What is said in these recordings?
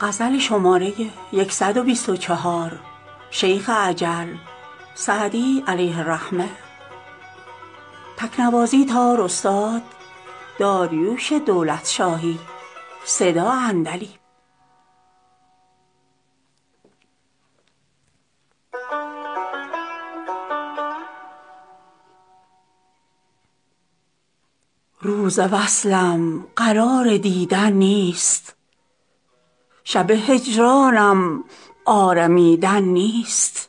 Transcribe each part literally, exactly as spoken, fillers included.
غزل شماره صد و بیست و چهار شیخ عجل سعدی علیه الرحمه. تکنوازی تار استاد داریوش دولتشاهی. صدا اندلی. روز وصلم قرار دیدن نیست، شب هجرانم آرمیدن نیست.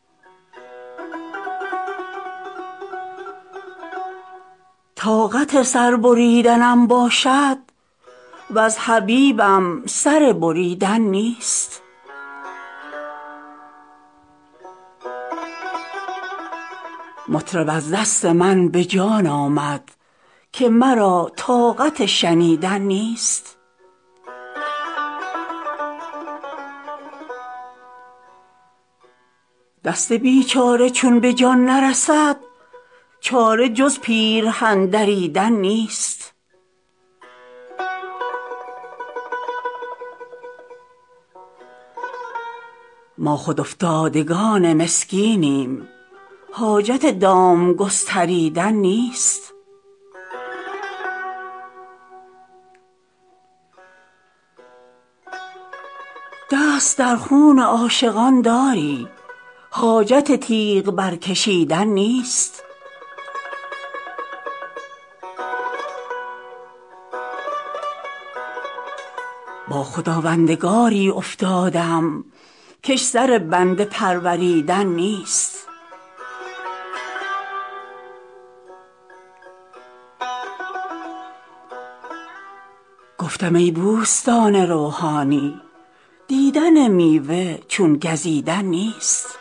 طاقت سر بریدنم باشد وز حبیبم سر بریدن نیست. مطرب از دست من به جان آمد که مرا طاقت شنیدن نیست. دست بیچاره چون به جان نرسد چاره جز پیرهن دریدن نیست. ما خود افتادگان مسکینیم، حاجت دام گستریدن نیست. دست در خون عاشقان داری، حاجت تیغ برکشیدن نیست. با خداوندگاری افتادم کش سر بنده پروریدن نیست. گفتم ای بوستان روحانی دیدن میوه چون گزیدن نیست.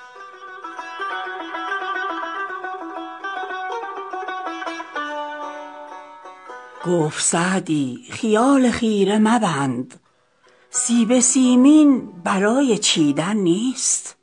گفت سعدی خیال خیره مبند، سیب سیمین برای چیدن نیست.